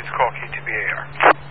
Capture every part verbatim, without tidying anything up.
please call K two B A R.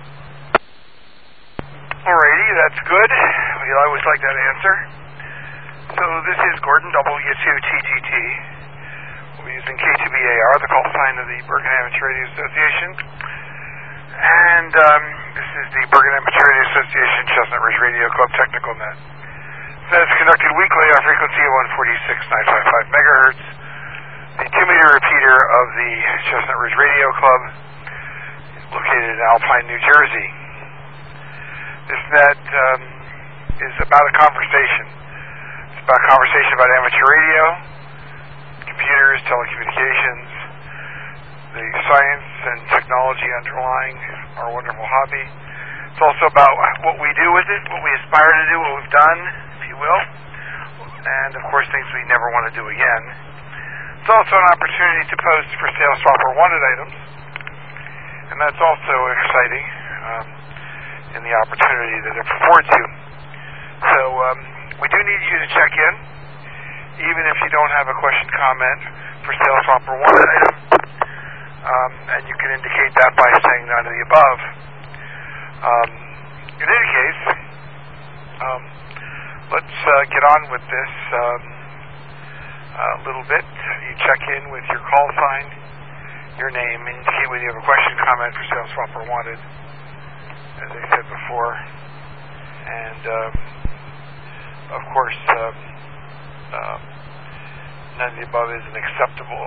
Alrighty, that's good. We always like that answer. So this is Gordon, W two T G T. We'll be using K two B A R, the call sign of the Bergen Amateur Radio Association. And um, this is the Bergen Amateur Radio Association Chestnut Ridge Radio Club Technical Net. That's conducted weekly on frequency of one forty-six point nine five five megahertz. The two-meter repeater of the Chestnut Ridge Radio Club is located in Alpine, New Jersey. This net um, is about a conversation. It's about a conversation about amateur radio, computers, telecommunications, the science and technology underlying our wonderful hobby. It's also about what we do with it, what we aspire to do, what we've done, if you will, and of course things we never want to do again. It's also an opportunity to post for sale swap or wanted items, and that's also exciting um, in the opportunity that it affords you. So um, we do need you to check in, even if you don't have a question, comment for sale swap or wanted item. Um, and you can indicate that by saying none of the above. Um, in any case, um, let's uh, get on with this um, a little bit. You check in with your call sign, your name, indicate whether you have a question, comment for sale swap or wanted, as I said before. And um, of course, um, uh, none of the above is an acceptable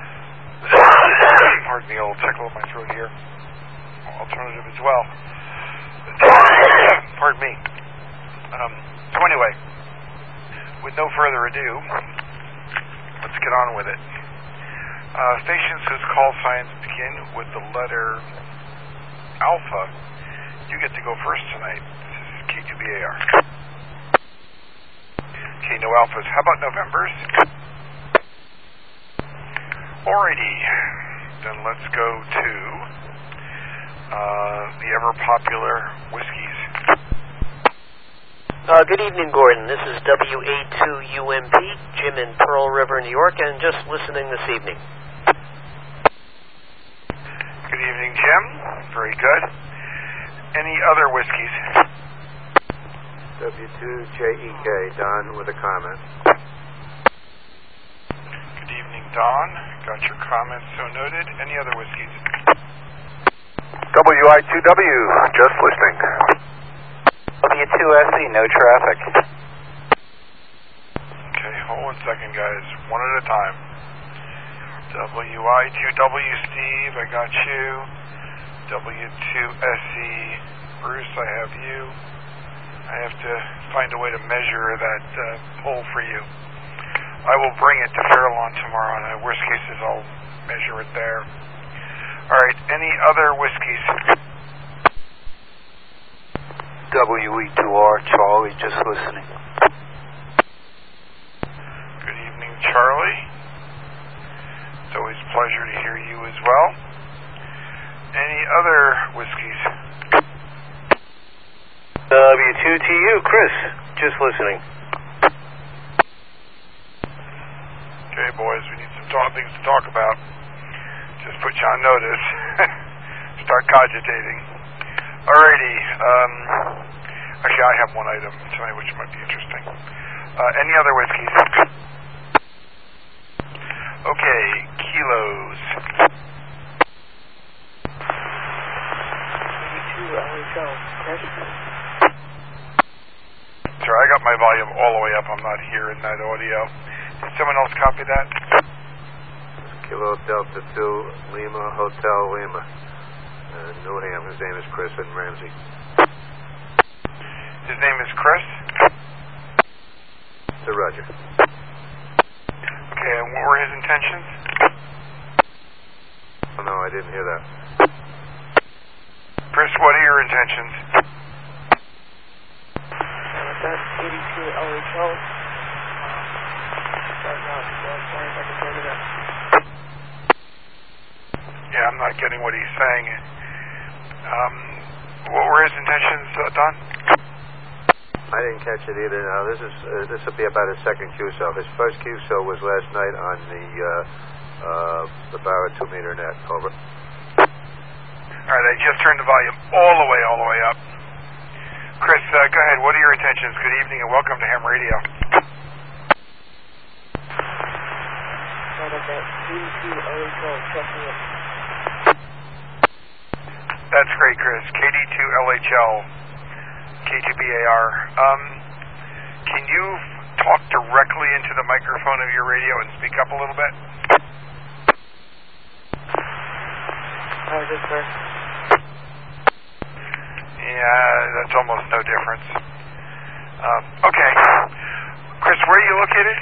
pardon me, I'll tickle in my throat here. Alternative as well. Pardon me. Um, so anyway, with no further ado, let's get on with it. Uh, stations whose call signs begin with the letter Alpha, you get to go first tonight. This is K two B A R. Okay, no alphas. How about Novembers? Alrighty, then let's go to uh, the ever-popular whiskeys. Uh, good evening, Gordon. This is W A two U M P, Jim in Pearl River, New York, and just listening this evening. Good evening, Jim. Very good. Any other whiskeys? W two J E K, Don with a comment. Good evening, Don. Got your comments so noted. Any other whiskeys? W I two W, just listening. W two S E, no traffic. Okay, hold one second, guys. One at a time. W I two W, Steve, I got you. W two S E, Bruce, I have you. I have to find a way to measure that uh, poll for you. I will bring it to Fairlawn tomorrow, and in worst cases, I'll measure it there. All right, any other whiskeys? W E two R, Charlie, just listening. Good evening, Charlie. It's always a pleasure to hear you as well. Any other whiskeys? W two T U, Chris, just listening. Okay, boys, we need some talk, things to talk about. Just put you on notice. Start cogitating. Alrighty. Um, actually, I have one item tonight which might be interesting. Uh, any other whiskeys? Okay, kilos. Sorry, I got my volume all the way up. I'm not hearing that audio. Did someone else copy that? Kilo Delta two, Lima, Hotel Lima. Uh, Newham, his name is Chris and Ramsey. His name is Chris? Sir Roger. Okay, and what were his intentions? Oh, no, I didn't hear that. Chris, what are your intentions? That's eighty-two L H L. Yeah, I'm not getting what he's saying. Um, what were his intentions, uh, Don? I didn't catch it either. Now, this is uh, this will be about his second Q S O. His first Q S O was last night on the uh, uh, the Barrett two meter net. Over. All right, I just turned the volume all the way, all the way up. Chris, uh, go ahead. What are your intentions? Good evening and welcome to Ham Radio. Out of that eighty-two L H L checking in. That's great, Chris. K D two L H L, K two B A R. Um, can you talk directly into the microphone of your radio and speak up a little bit? Oh, yes, sir. Yeah, that's almost no difference. Um, okay. Chris, where are you located?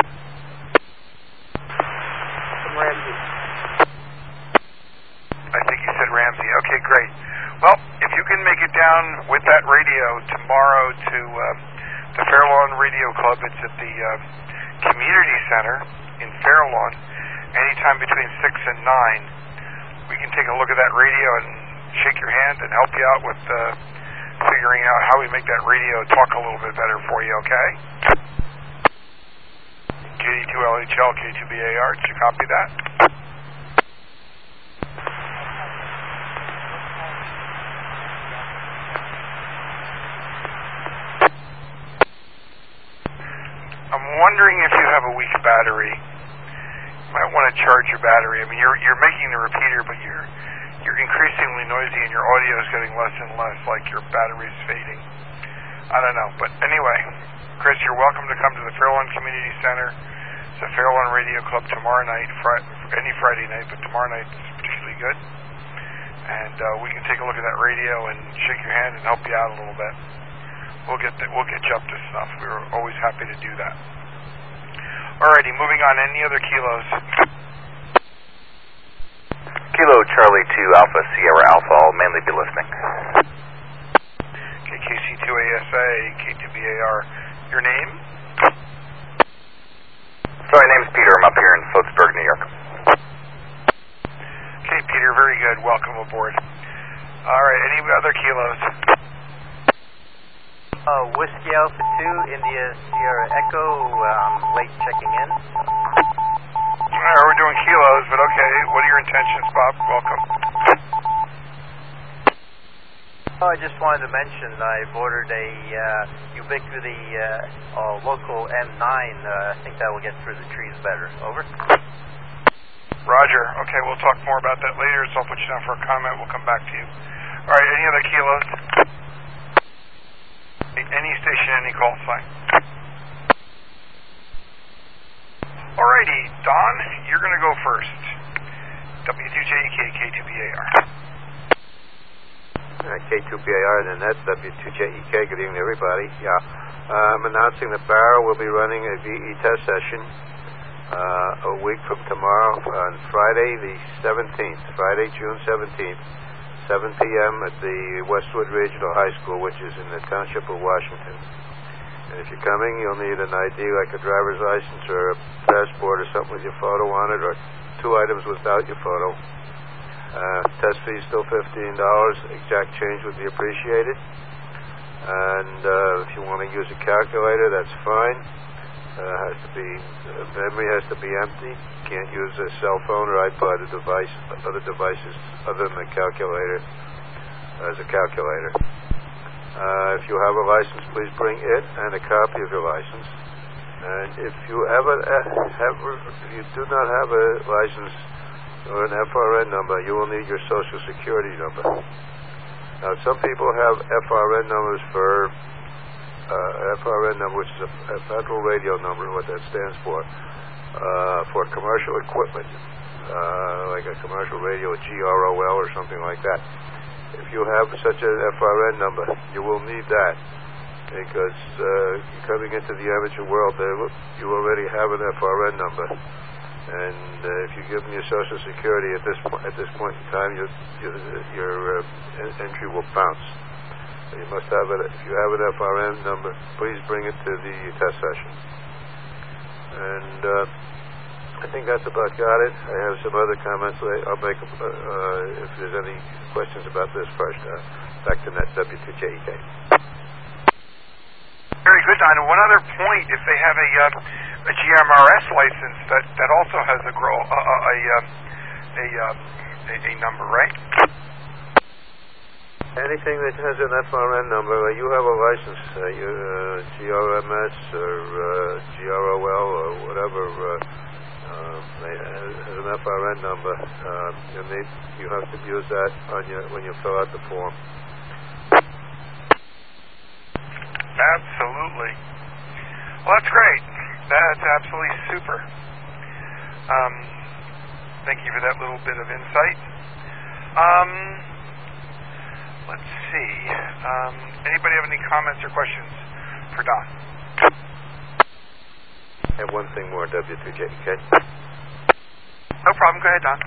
From Ramsey. I think you said Ramsey. Okay, great. Well, if you can make it down with that radio tomorrow to uh, the Fair Lawn Radio Club, it's at the uh, Community Center in Fair Lawn, anytime between six and nine. We can take a look at that radio and shake your hand and help you out with uh, figuring out how we make that radio talk a little bit better for you, okay? K D two L H L, K two B A R, did you copy that? I'm wondering if you have a weak battery. You might want to charge your battery. I mean, you're you're making the repeater, but you're you're increasingly noisy and your audio is getting less and less, like your battery's fading. I don't know, but anyway, Chris, you're welcome to come to the Fair Lawn Community Center. It's the Fair Lawn Radio Club tomorrow night, fri- any Friday night, but tomorrow night is particularly good. And uh, we can take a look at that radio and shake your hand and help you out a little bit. We'll get the, we'll get you up to snuff. We're always happy to do that. Alrighty, moving on. Any other kilos? Kilo Charlie two Alpha Sierra Alpha, I'll mainly be listening. Okay, K C two A S A, K two B A R. Your name? Sorry, name's Peter. I'm up here in Sloatsburg, New York. Okay, Peter, very good. Welcome aboard. Alright, any other kilos? Uh, Whiskey Alpha two, India Sierra Echo, um, late checking in. Alright, we're doing kilos, but okay. What are your intentions, Bob? Welcome. Oh, I just wanted to mention I've ordered a uh, Ubiquity uh, uh, local M nine. Uh, I think that will get through the trees better. Over. Roger. Okay, we'll talk more about that later, so I'll put you down for a comment. We'll come back to you. Alright, any other kilos? Any station, any call sign. Alrighty, Don, you're going to go first. W two J E K, K two B A R. Uh, K two B A R, and that's W two J E K. Good evening, everybody. Yeah, uh, I'm announcing that Barrow will be running a V E test session uh, a week from tomorrow on Friday the seventeenth, Friday, June seventeenth, seven p.m. at the Westwood Regional High School, which is in the township of Washington. And if you're coming, you'll need an I D like a driver's license or a passport or something with your photo on it, or two items without your photo. Uh, test fee is still fifteen dollars. Exact change would be appreciated. And uh, if you want to use a calculator, that's fine. Uh, has to be uh, memory has to be empty. Can't use a cell phone or iPod or device, other devices other than the calculator as a calculator. Uh, if you have a license, please bring it and a copy of your license. And if you have a, have, if you do not have a license or an F R N number, you will need your Social Security number. Now, some people have F R N numbers for uh, F R N number, which is a, a federal radio number, what that stands for, uh, for commercial equipment, uh, like a commercial radio, G R O L or something like that. If you have such an F R N number, you will need that, because uh, coming into the amateur world, you already have an F R N number. And uh, if you give them your Social Security at this po- at this point in time, your your, your uh, en- entry will bounce. So you must have it. If you have an F R N number, please bring it to the test session. And uh, I think that's about got it. I have some other comments. I'll make uh, uh, if there's any questions about this first. Uh, back to net W two J E K. Very good, Don. One other point: if they have a uh, a G M R S license, that, that also has a grow uh, a um, a, um, a a number, right? Anything that has an F R N number, uh, you have a license, uh, you, uh, G R M S or uh, G R O L or whatever uh, uh, has an F R N number. Uh, you need, you have to use that on your when you fill out the form. Absolutely. Well, that's great. That's absolutely super. Um, thank you for that little bit of insight. Um, let's see. Um, anybody have any comments or questions for Don? I have one thing more, W two J K. No problem. Go ahead, Don.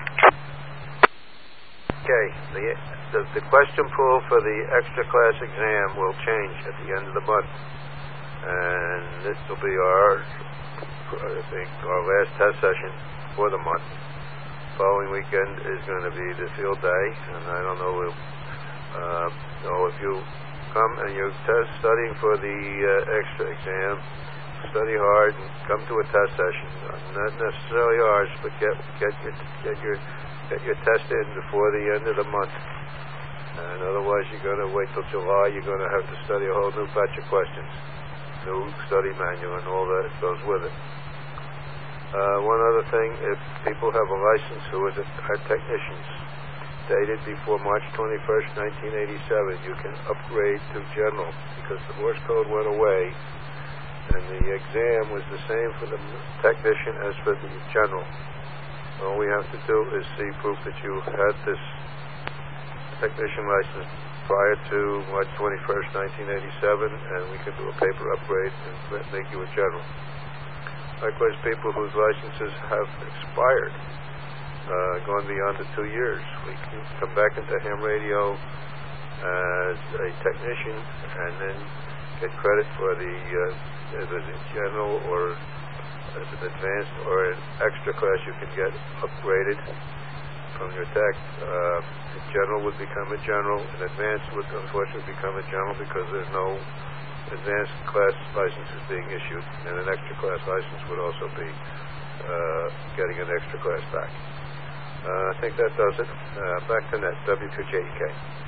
Okay. The, the, the question pool for the extra class exam will change at the end of the month. And this will be our, I think, our last test session for the month. Following weekend is going to be the field day, and I don't know if, uh, know if you come and you're test studying for the uh, extra exam, study hard and come to a test session. Not necessarily ours, but get get your get your get your test in before the end of the month. And otherwise, you're going to wait till July. You're going to have to study a whole new batch of questions, new study manual, and all that goes with it. Uh, one other thing, if people have a license who is a, are technicians dated before March twenty-first, nineteen eighty-seven, you can upgrade to general because the Morse code went away and the exam was the same for the technician as for the general. All we have to do is see proof that you had this technician license prior to March twenty-first, nineteen eighty-seven, and we can do a paper upgrade and make you a general. Likewise, people whose licenses have expired, uh, going beyond the two years, we can come back into ham radio as a technician and then get credit for the uh, as a general or as an advanced or an extra class you can get upgraded from your tech. Uh, the general would become a general, and advanced would unfortunately become a general because there's no advanced class licenses being issued, and an extra class license would also be uh, getting an extra class back. Uh, I think that does it. Uh, back to net, W two J E K.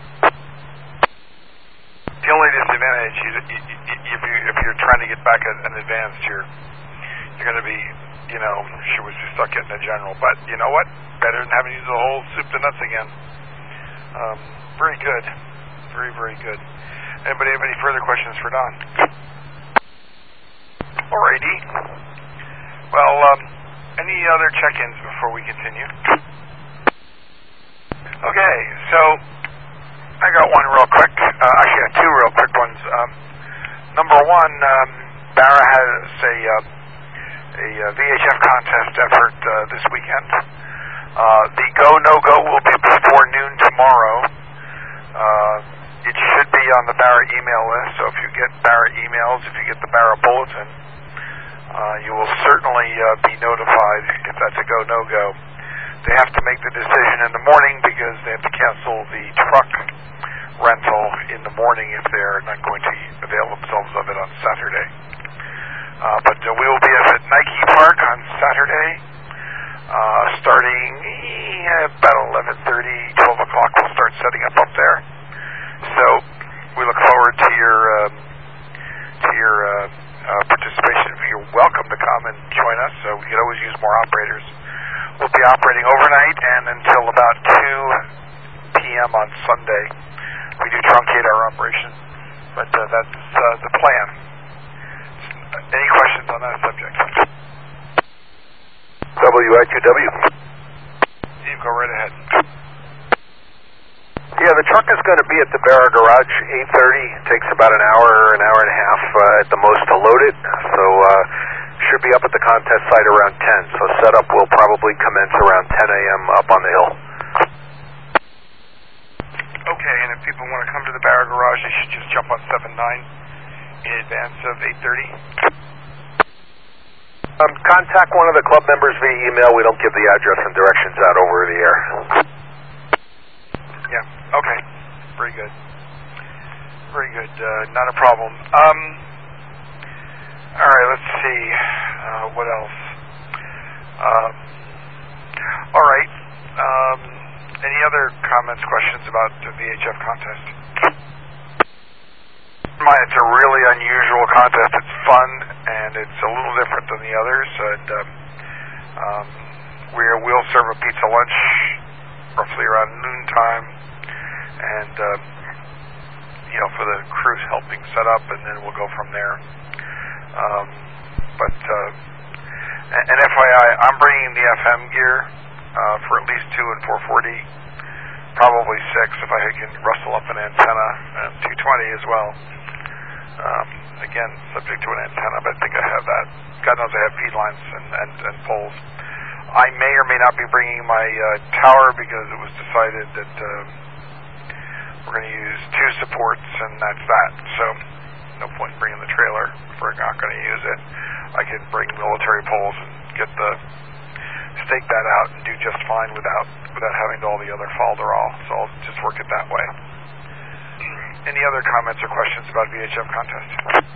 The only disadvantage is if, you, if you're trying to get back an advanced, you're you're going to be, you know, sure was stuck getting a general. But you know what? Better than having to use the whole soup to nuts again. Um, very good. Very, very good. Anybody have any further questions for Don? Alrighty. Well, um, any other check-ins before we continue? Okay, so I got one real quick. Uh, actually, I got two real quick ones. Um, number one, um, Barra has a, uh, a uh, V H F contest effort uh, this weekend. Uh, the go, no-go will be before noon tomorrow. Uh, It should be on the Barra email list, so if you get Barra emails, if you get the Barra bulletin, uh, you will certainly uh, be notified if that's a go, no-go. They have to make the decision in the morning because they have to cancel the truck rental in the morning if they're not going to avail themselves of it on Saturday. Uh, but uh, we will be at Nike Park on Saturday, uh, starting eh, about eleven thirty, twelve o'clock. We'll start setting up up there. So we look forward to your um, to your uh, uh, participation. You're welcome to come and join us. So we could always use more operators. We'll be operating overnight and until about two p.m. on Sunday. We do truncate our operation, but uh, that's uh, the plan. Any questions on that subject? W I Q W. Steve, go right ahead. Yeah, the truck is going to be at the Barra Garage, eight thirty. It takes about an hour, an hour and a half uh, at the most to load it. So uh, should be up at the contest site around ten. So setup will probably commence around ten a.m. up on the hill. Okay, and if people want to come to the Barra Garage, they should just jump on seven nine in advance of eight thirty. Um, contact one of the club members via email. We don't give the address and directions out over the air. Yeah, okay. Very good. Very good. Uh, not a problem. Um, all right, let's see. Uh, what else? Um, all right. Um, any other comments, questions about the V H F contest? mind, it's a really unusual contest. It's fun, and it's a little different than the others. And um, um, we will serve a pizza lunch roughly around noontime, and um, you know, for the crews helping set up, and then we'll go from there. Um, but uh, and F Y I, I'm bringing the F M gear uh, for at least two and four forty, probably six if I can rustle up an antenna, and two twenty as well. Um, again, subject to an antenna, but I think I have that. God knows I have feed lines and, and, and poles. I may or may not be bringing my uh, tower because it was decided that uh, we're going to use two supports, and that's that. So no point in bringing the trailer if we're not going to use it. I can bring military poles and get the stake that out and do just fine without without having to all the other falderall. So I'll just work it that way. Any other comments or questions about V H M contest?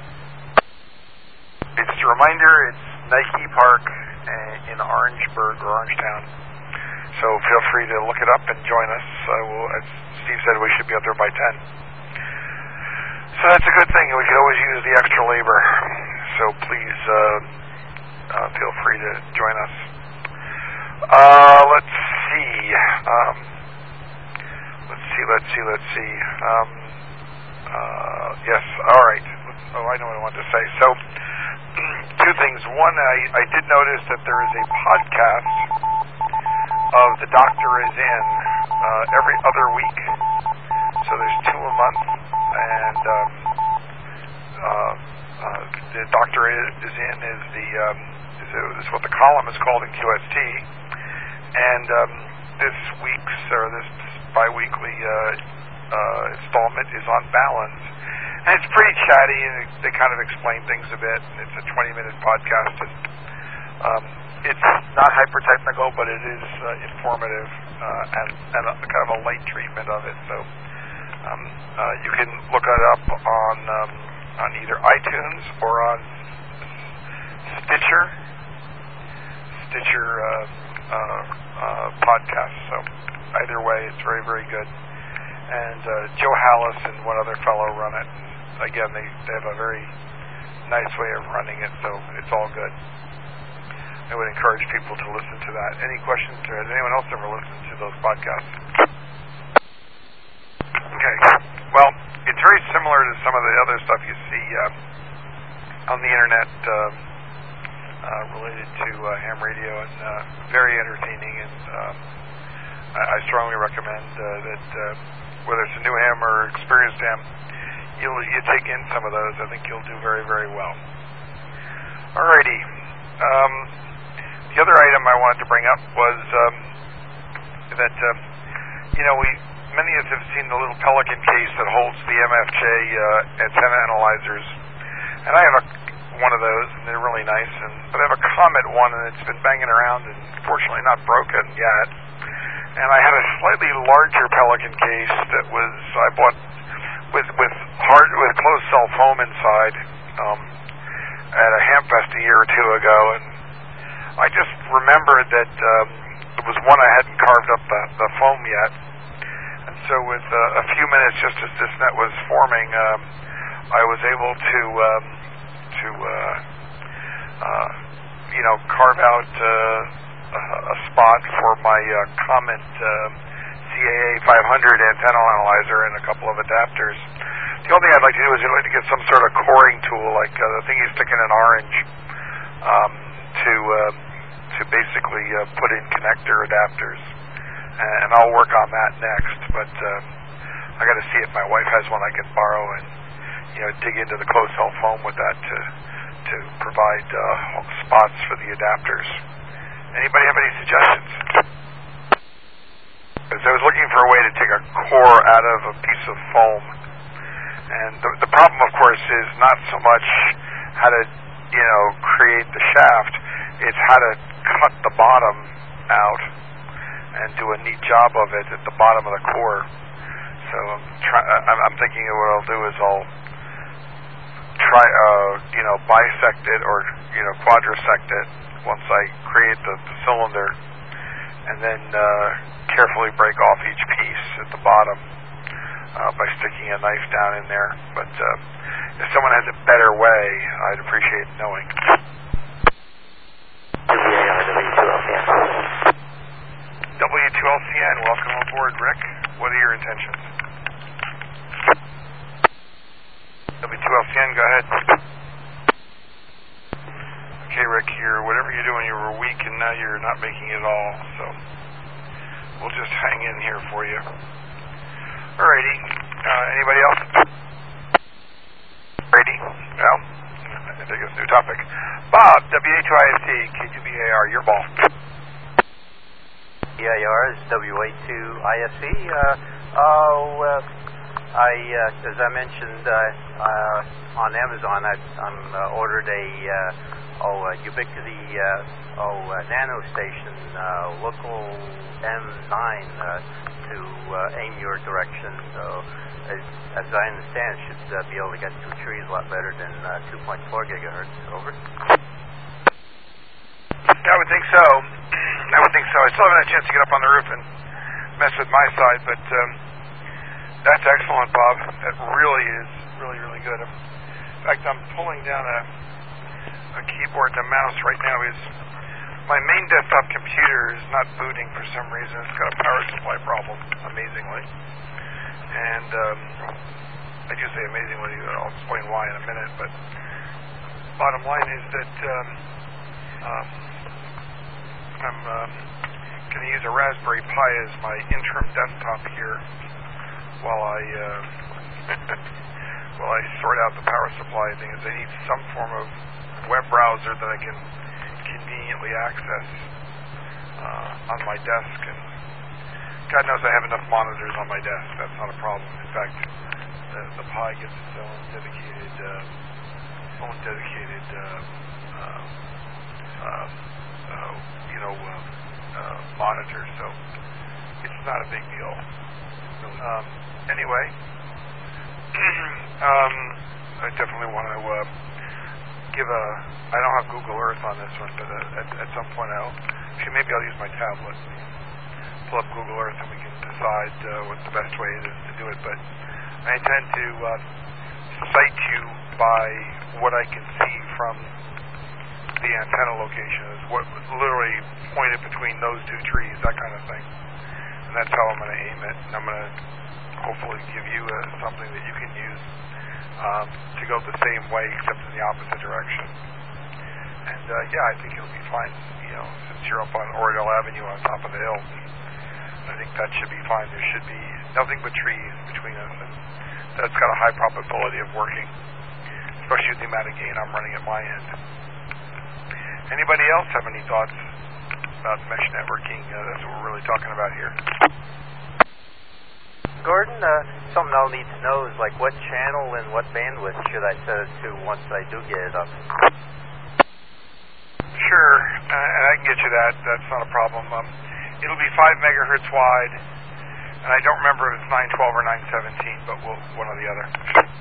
Just a reminder, it's Nike Park in Orangeburg or Orangetown. So feel free to look it up and join us. Uh, we'll, as Steve said, we should be up there by ten. So that's a good thing. We could always use the extra labor. So please uh, uh, feel free to join us. Uh, let's see. Um, let's see, let's see, let's see. Um, uh, yes, all right. Oh, I know what I wanted to say. So, two things. One, I, I did notice that there is a podcast of The Doctor Is In uh, every other week. So there's two a month. And um, uh, uh, The Doctor Is In is the um, is, is what the column is called in Q S T. And um, this week's, or this bi-weekly uh, uh, installment is on balance. And it's pretty chatty, and they kind of explain things a bit. It's a twenty-minute podcast. And, um, it's not hyper-technical, but it is uh, informative uh, and, and a, kind of a light treatment of it. So um, uh, you can look it up on um, on either iTunes or on Stitcher. Stitcher uh, uh, uh, podcast. So either way, it's very, very good. And uh, Joe Hallis and one other fellow run it. And again, they, they have a very nice way of running it, so it's all good. I would encourage people to listen to that. Any questions? Or has anyone else ever listened to those podcasts? Okay. Well, it's very similar to some of the other stuff you see uh, on the internet uh, uh, related to uh, ham radio, and uh, very entertaining. And um, I, I strongly recommend uh, that uh, whether it's a new ham or experienced ham, you'll you take in some of those. I think you'll do very, very well. Alrighty. Um, the other item I wanted to bring up was um, that um, you know we many of us have seen the little Pelican case that holds the M F J uh, antenna analyzers, and I have a one of those, and they're really nice. And but I have a Comet one, and it's been banging around, and fortunately not broken yet. And I had a slightly larger Pelican case that was I bought with with hard with closed cell foam inside um, at a Hamfest a year or two ago, and I just remembered that um, it was one I hadn't carved up the, the foam yet. And so with uh, a few minutes just as this net was forming, um, I was able to um, to uh, uh, you know carve out uh, a, a spot for my uh, Comet uh, C A A five hundred antenna analyzer and a couple of adapters. The only thing I'd like to do is I'd like to get some sort of coring tool, like uh, the thing you stick in an orange, um, to uh, to basically uh, put in connector adapters, and I'll work on that next. But uh, I got to see if my wife has one I can borrow, and you know dig into the closed cell foam with that to to provide uh, spots for the adapters. Anybody have any suggestions? Because I was looking for a way to take a core out of a piece of foam. And the, the problem, of course, is not so much how to, you know, create the shaft. It's how to cut the bottom out and do a neat job of it at the bottom of the core. So I'm, try, I'm, I'm thinking what I'll do is I'll try, uh, you know, bisect it or, you know, quadrisect it once I create the, the cylinder, and then uh, carefully break off each piece at the bottom. uh, by sticking a knife down in there. But uh, if someone has a better way, I'd appreciate knowing. W two L C N, welcome aboard, Rick. What are your intentions? W two L C N, go ahead. Okay, Rick, you're, whatever you're doing, you were weak and now you're not making it at all, so we'll just hang in here for you. Alrighty, uh, anybody else? Alrighty, well, I think it's a new topic. Bob, W A two I S T, K two B A R, your ball. E I R is W A two I S C. Uh, oh, uh, I, uh, as I mentioned, uh, uh, on Amazon, I I'm, uh, ordered a uh, oh, uh, Ubiquiti uh, oh, uh, nano station, uh, local M nine uh, to uh, aim your direction. So, as, as I understand, it should uh, be able to get through trees a lot better than uh, two point four gigahertz. Over. I would think so. I would think so. I still haven't had a chance to get up on the roof and mess with my side, but um, that's excellent, Bob. That really is really, really good. In fact, I'm pulling down a, a keyboard and a mouse right now. Is my main desktop computer is not booting for some reason. It's got a power supply problem, amazingly. And um, I do say amazingly. I'll explain why in a minute. But bottom line is that um, um, I'm um, going to use a Raspberry Pi as my interim desktop here while I uh, while I sort out the power supply things. I need some form of web browser that I can conveniently access uh, on my desk, and God knows I have enough monitors on my desk. That's not a problem. In fact, the, the Pi gets its own dedicated uh, own dedicated uh, uh, uh, uh, you know uh, uh, monitor, so it's not a big deal. Um, anyway, um, I definitely want to uh, give a. I don't have Google Earth on this one, but uh, at, at some point I'll. Actually, maybe I'll use my tablet. Pull up Google Earth and we can decide uh, what the best way is to do it. But I intend to uh, cite you by what I can see from the antenna location, is what literally pointed between those two trees, that kind of thing. And that's how I'm going to aim it. And I'm going to hopefully give you uh, something that you can use um, to go the same way, except in the opposite direction. And uh, yeah, I think it'll be fine. You know, since you're up on Oriole Avenue on top of the hill, I think that should be fine. There should be nothing but trees between us, and that's got a high probability of working, especially with the amount of gain I'm running at my end. Anybody else have any thoughts about mesh networking? Uh, that's what we're really talking about here. Gordon, uh, something I'll need to know is like what channel and what bandwidth should I set it to once I do get it up? Sure, uh, and I can get you that. That's not a problem. Um, it'll be five megahertz wide, and I don't remember if it's nine twelve or nine seventeen, but we'll, one or the other.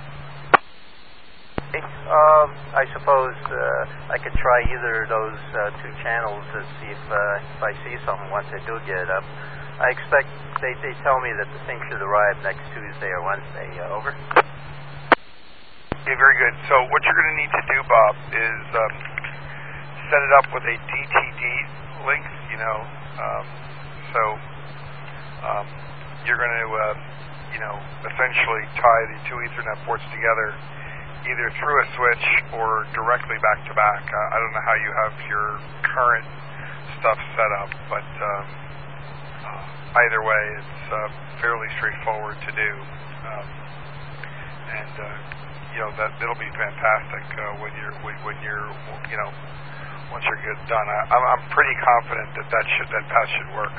Um, I suppose uh, I could try either of those uh, two channels to see if, uh, if I see something once I do get it up. I expect they, they tell me that the thing should arrive next Tuesday or Wednesday. Uh, over. Okay, very good. So what you're going to need to do, Bob, is um, set it up with a D T D link. You know, um, so um, you're going to, uh, you know, essentially tie the two Ethernet ports together, either through a switch or directly back to back. Uh, I don't know how you have your current stuff set up, but um, uh, either way, it's uh, fairly straightforward to do. Um, and uh, you know that it'll be fantastic uh, when you're when, when you're you know once you're good done. I, I'm, I'm pretty confident that that should that path should work.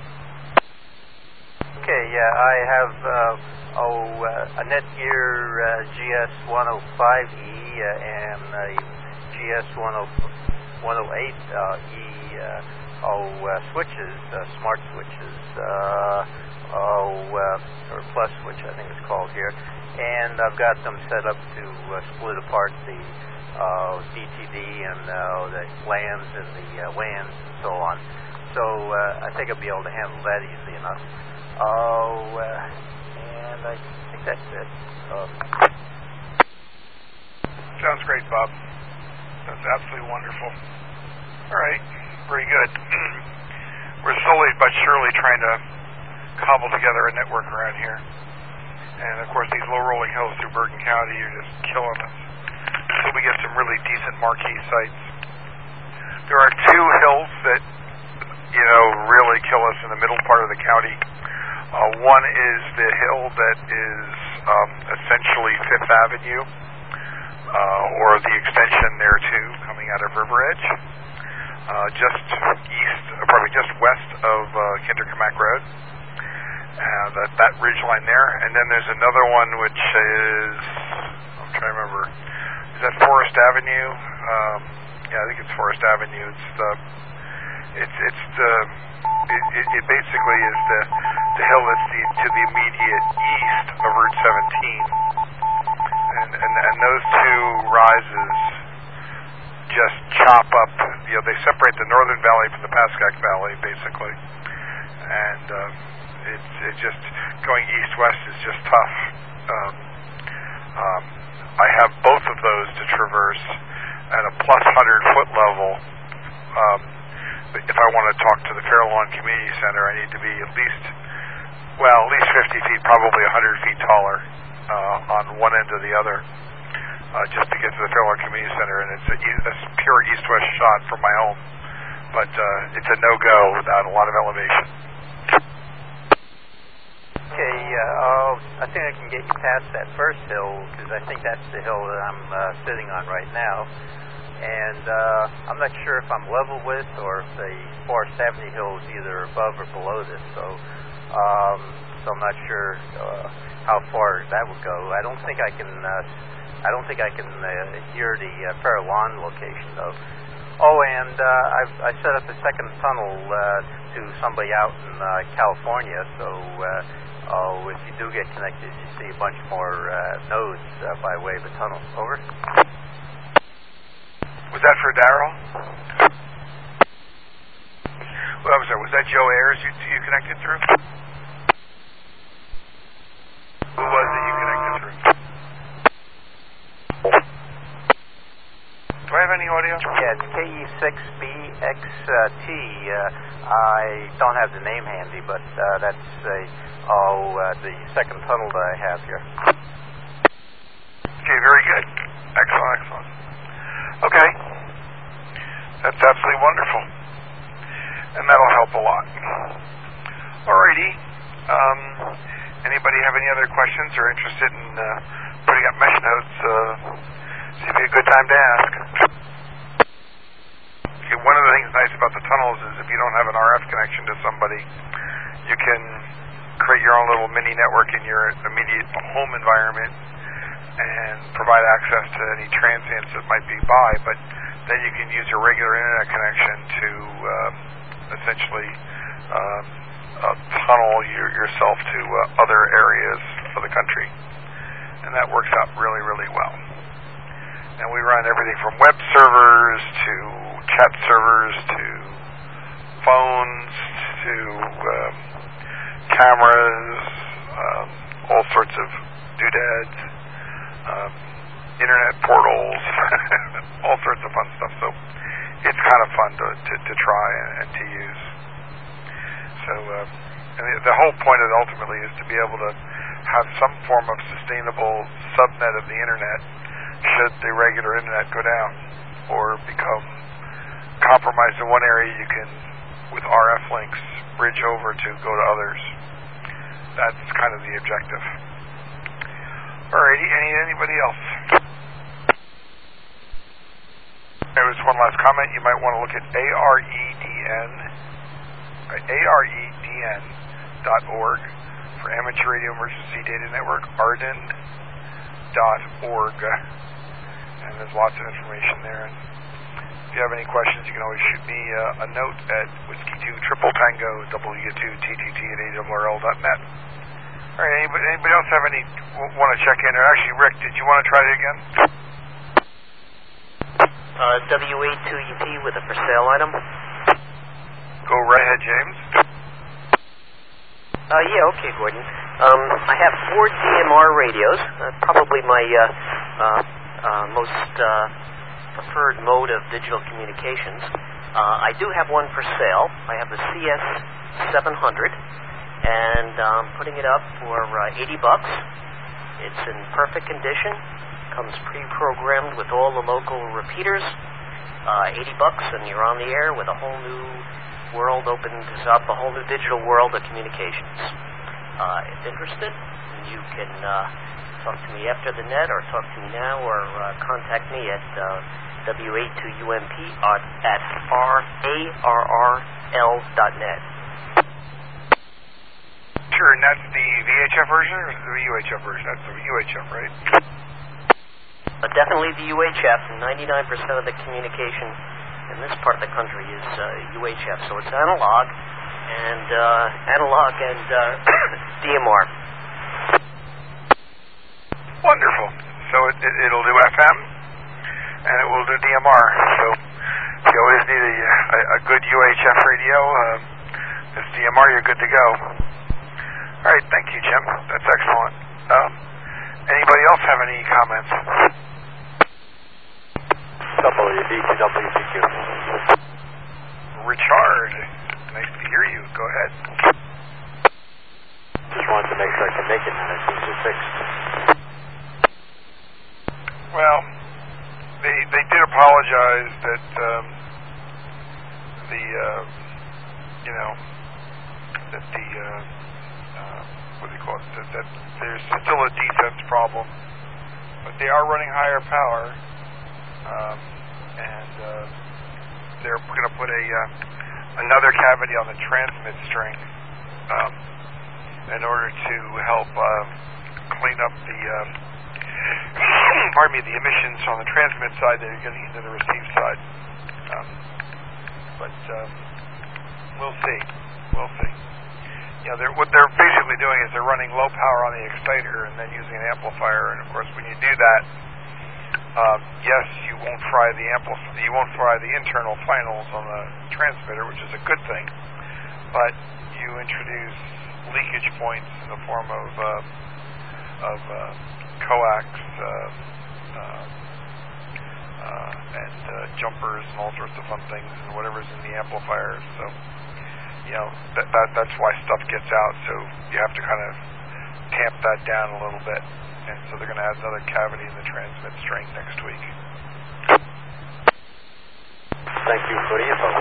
Okay, yeah, I have uh, oh uh, a Netgear uh, G S one oh five E uh, and a G S one oh eight uh, E uh, oh uh, switches, uh, smart switches, uh, oh uh, or plus switch I think it's called here, and I've got them set up to uh, split apart the uh, D T D and uh, the LANs and the uh, W A Ns and so on. So uh, I think I'll be able to handle that easily enough. Oh, uh, and I That's it. Uh, Sounds great, Bob. That's absolutely wonderful. All right, very good. We're slowly but surely trying to cobble together a network around here. And, of course, these low-rolling hills through Bergen County are just killing us. So we get some really decent marquee sites. There are two hills that, you know, really kill us in the middle part of the county. Uh, one is the hill that is um, essentially Fifth Avenue, uh, or the extension there, too, coming out of River Edge. Uh, just east, probably just west of uh, Kinderkamak Road, uh, that, that ridge line there. And then there's another one which is, I'm trying to remember, is that Forest Avenue? Um, yeah, I think it's Forest Avenue. It's the, it's it's the, it, it, it basically is the the hill that's the, to the immediate east of Route seventeen, and and, and those two rises just chop up, you know, they separate the Northern Valley from the Pascack Valley, basically. And um, it's, it's just, going east-west is just tough. Um, um, I have both of those to traverse at a plus one hundred foot level. Um, if I want to talk to the Fairlawn Community Center, I need to be at least, well, at least fifty feet, probably one hundred feet taller uh, on one end or the other. Uh, just to get to the Fairlawn Community Center, and it's a, a pure east-west shot from my home, but uh, it's a no-go without a lot of elevation. Okay, uh, I think I can get you past that first hill, because I think that's the hill that I'm uh, sitting on right now, and uh, I'm not sure if I'm level with or if the Forest Avenue hill is either above or below this, so, um, so I'm not sure uh, how far that would go. I don't think I can... Uh, I don't think I can uh, hear the uh, Fairlawn location, though. Oh, and uh, I've I set up a second tunnel uh, to somebody out in uh, California, so uh, oh, if you do get connected, you see a bunch more uh, nodes uh, by way of a tunnel. Over. Was that for Darrell? Well, I'm sorry, was that Joe Ayers you, you connected through? Who was it you connected through? Do I have any audio? Yeah, it's K E six B X T. Uh, I don't have the name handy, but uh, that's uh, oh, uh, the second tunnel that I have here. Okay, very good. Excellent, excellent. Okay. That's absolutely wonderful. And that'll help a lot. Alrighty. Um, anybody have any other questions or interested in uh, putting up mesh notes? Uh, Seems to be a good time to ask. Okay, one of the things nice about the tunnels is if you don't have an R F connection to somebody, you can create your own little mini network in your immediate home environment and provide access to any transients that might be by, but then you can use your regular internet connection to um, essentially um, uh, tunnel your, yourself to uh, other areas of the country. And that works out really, really well. And we run everything from web servers to chat servers to phones to um, cameras, um, all sorts of doodads, um, internet portals, all sorts of fun stuff. So it's kind of fun to, to, to try and, and to use. So um, and the, the whole point of it ultimately is to be able to have some form of sustainable subnet of the internet should the regular internet go down or become compromised in one area. You can, with R F links, bridge over to go to others. That's kind of the objective. Alrighty, any, anybody else? There was one last comment. You might want to look at A R E D N, right, A R E D N dot org for Amateur Radio Emergency Data Network, arden dot org. And there's lots of information there. And if you have any questions, you can always shoot me uh, a note at whiskey two triple tango W two T T T at A R R L dot net. All right, anybody, anybody else have any, want to check in? Or actually, Rick, did you want to try it again? Uh, W A two E P with a for sale item. Go right ahead, James. Uh, yeah, okay, Gordon. Um, I have four D M R radios, uh, probably my uh, uh, uh, most uh, preferred mode of digital communications. Uh, I do have one for sale. I have the C S seven hundred, and I'm putting it up for uh, eighty bucks. It's in perfect condition. Comes pre-programmed with all the local repeaters. Uh, eighty bucks, and you're on the air with a whole new world, opens up a whole new digital world of communications. Uh, if interested, you can uh, talk to me after the net, or talk to me now, or uh, contact me at uh, W eighty-two U M P at R A R R L dot net. Sure, and that's the V H F version or the U H F version? That's the U H F, right? Uh, definitely the U H F. ninety-nine percent of the communication in this part of the country is uh, U H F, so it's analog and uh, analog and uh, D M R. Wonderful. So it, it, it'll do F M and it will do D M R. So if you always need a, a, a good U H F radio, uh, this D M R, you're good to go. All right, thank you, Jim. That's excellent. Um, anybody else have any comments? W B to W P Q. Richard, nice to hear you. Go ahead. Just wanted to make sure I can make it, and it seems to fixed. Well, they they did apologize that um, the uh, you know that the uh, uh, what do you call it that, that there's still a defense problem, but they are running higher power, um, and uh, they're going to put a uh, another cavity on the transmit string um, in order to help uh, clean up the. Uh, pardon me, the emissions on the transmit side that are getting into the receive side. Um, but um, we'll see. We'll see. You know, they're, what they're basically doing is they're running low power on the exciter and then using an amplifier. And of course, when you do that, um, yes, you won't fry the ampli- you won't fry the internal finals on the transmitter, which is a good thing. But you introduce leakage points in the form of uh, of uh, coax uh, uh, uh, and uh, jumpers and all sorts of fun things and whatever's in the amplifiers. So, you know, that, that that's why stuff gets out. So you have to kind of tamp that down a little bit. And so they're going to add another cavity in the transmit string next week. Thank you for the info.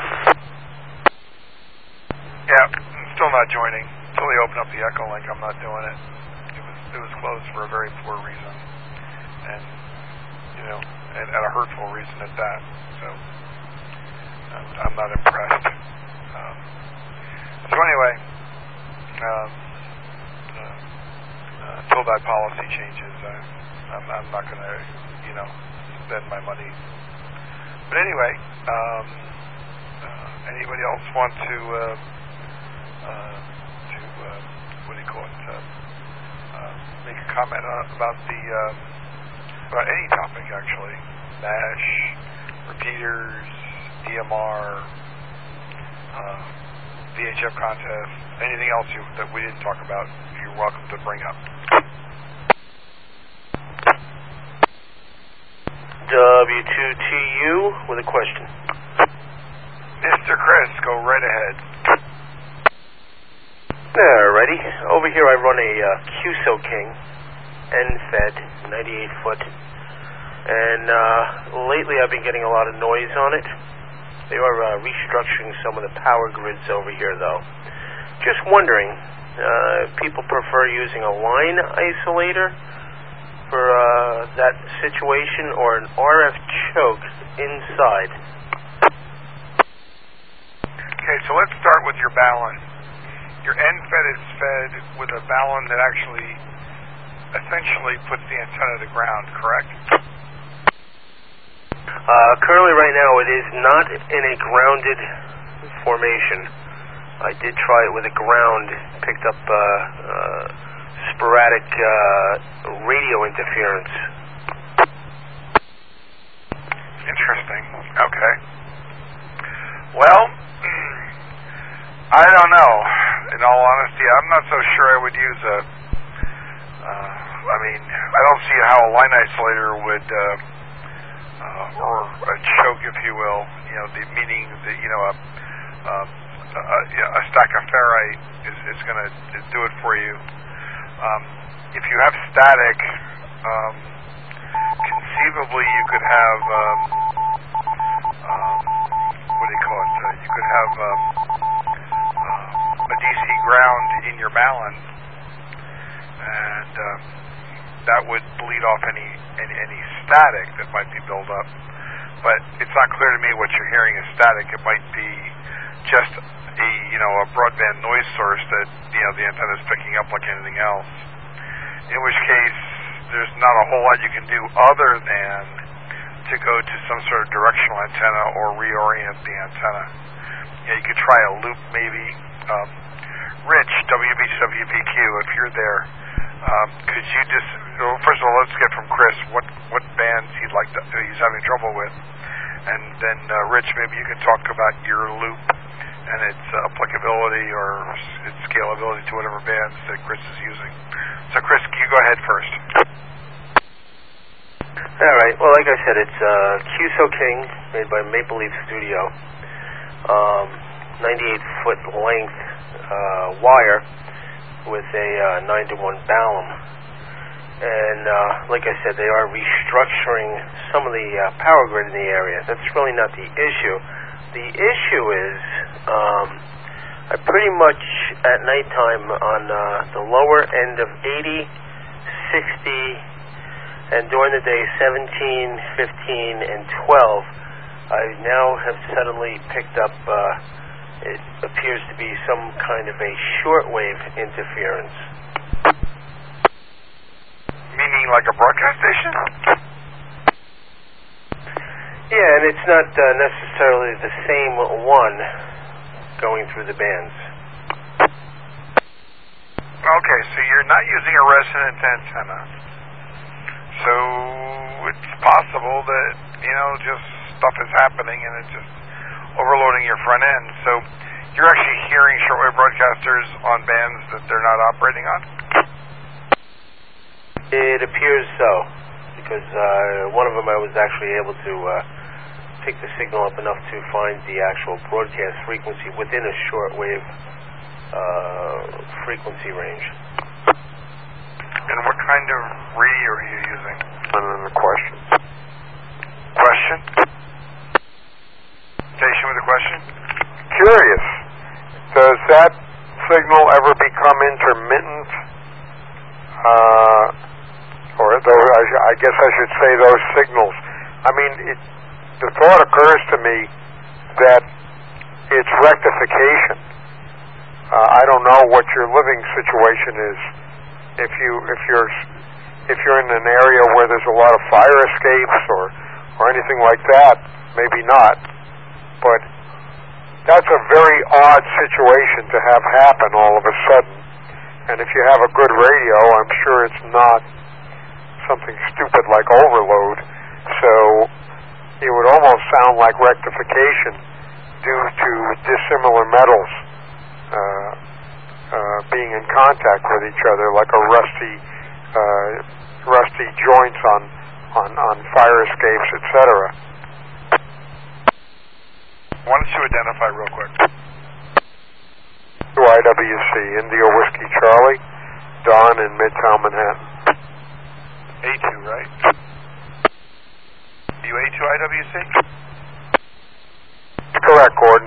Yeah, I'm still not joining. Until they open up the Echo link, I'm not doing it. It was closed for a very poor reason, and you know, and, and a hurtful reason at that. So I'm, I'm not impressed. Um, so anyway, um, uh, uh, until that policy changes, I, I'm, I'm not going to, you know, spend my money. But anyway, um, uh, anybody else want to uh, uh, to uh, what do you call it? Uh, Uh, make a comment uh, about the uh, about any topic actually, MASH, repeaters, D M R, uh, V H F contest, anything else you, that we didn't talk about, you're welcome to bring up. W two T U with a question. Mister Chris, go right ahead. Alrighty. Over here I run a uh, Q S O King, N-fed, ninety-eight foot. And uh, lately I've been getting a lot of noise on it. They are uh, restructuring some of the power grids over here though. Just wondering, uh, if people prefer using a line isolator for uh, that situation or an R F choke inside. Okay, so let's start with your balun. Your N-fed is fed with a balun that actually essentially puts the antenna to ground, correct? Uh, currently right now it is not in a grounded formation. I did try it with a ground, picked up uh, uh, sporadic uh, radio interference. Interesting. Okay. Well, I don't know. In all honesty, I'm not so sure I would use a. Uh, I mean, I don't see how a line isolator would, uh, uh, or a choke, if you will. You know, the meaning that you know a uh, a, a stack of ferrite is, is going to do it for you. Um, if you have static, um, conceivably you could have. Um, um, what do you call it? Uh, you could have um, uh, a D C ground in your balun, and um, that would bleed off any, any any static that might be built up. But it's not clear to me what you're hearing is static. It might be just a you know a broadband noise source that you know the antenna is picking up like anything else. In which case, there's not a whole lot you can do other than to go to some sort of directional antenna or reorient the antenna. You know, you could try a loop maybe. Um, Rich, W B W B Q, if you're there, um, could you just, well, first of all, let's get from Chris what, what bands he'd like to, he's having trouble with. And then, uh, Rich, maybe you can talk about your loop and its uh, applicability or its scalability to whatever bands that Chris is using. So, Chris, you go ahead first. All right. Well, like I said, it's uh, Q S O King, made by Maple Leaf Studio, um, ninety-eight foot length uh, wire with a uh, nine to one balun. And uh, like I said, they are restructuring some of the uh, power grid in the area. That's really not the issue. The issue is um, I pretty much at nighttime on uh, the lower end of eighty, sixty, and during the day seventeen, fifteen, and twelve, I now have suddenly picked up, uh, it appears to be some kind of a shortwave interference. Meaning like a broadcast station? Yeah, and it's not uh, necessarily the same one going through the bands. Okay, so you're not using a resonant antenna. So it's possible that, you know, just stuff is happening and it's just overloading your front end. So you're actually hearing shortwave broadcasters on bands that they're not operating on? It appears so, because uh, one of them I was actually able to uh, pick the signal up enough to find the actual broadcast frequency within a shortwave uh, frequency range. And what kind of radio are you using? And then the question. Question? Station with a question? Curious. Does that signal ever become intermittent? Uh, or those, I, I guess I should say those signals. I mean, it, the thought occurs to me that it's rectification. Uh, I don't know what your living situation is. If you if you're if you're in an area where there's a lot of fire escapes or or anything like that, maybe not. But that's a very odd situation to have happen all of a sudden. And if you have a good radio, I'm sure it's not something stupid like overload. So it would almost sound like rectification due to dissimilar metals uh, uh, being in contact with each other, like a rusty, uh, rusty joints on, on, on fire escapes, et cetera. Why don't you identify real quick? I W C, India Whiskey Charlie, Don in Midtown Manhattan. A two, right? Are you A two I W C? Correct, Gordon.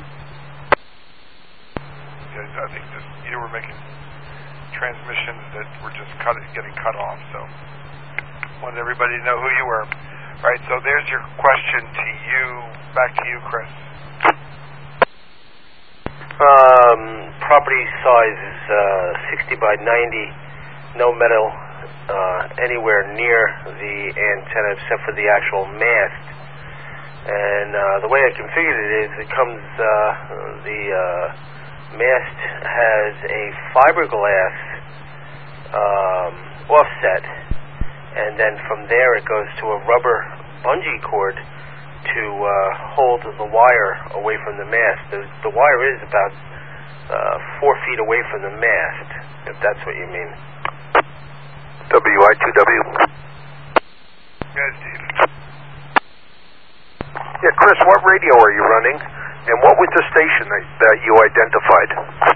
Yeah, I think just, you were making transmissions that were just cut, getting cut off, so wanted everybody to know who you were. All right, so there's your question to you. Back to you, Chris. Um, property size is uh, sixty by ninety, no metal uh, anywhere near the antenna except for the actual mast. And uh, the way I configured it is it comes, uh, the uh, mast has a fiberglass um, offset, and then from there it goes to a rubber bungee cord to uh, hold the wire away from the mast. The, the wire is about uh, four feet away from the mast, if that's what you mean. W I two W. Yes, Steve. Yeah, Chris, what radio are you running, and what was the station that, that you identified?